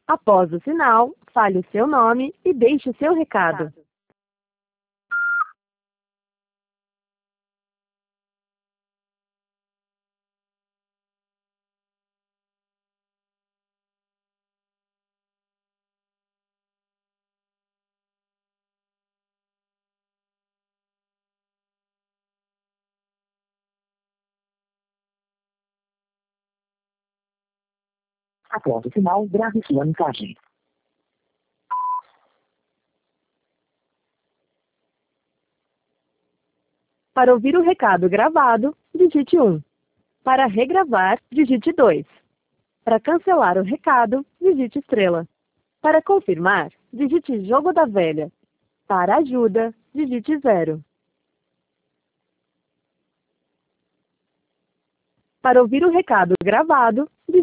Após o sinal, fale o seu nome e deixe o seu recado. Após o sinal, grave sua mensagem. Para ouvir o recado gravado, digite 1. Para regravar, digite 2. Para cancelar o recado, digite estrela. Para confirmar, digite jogo da velha. Para ajuda, digite 0. Para ouvir o recado gravado,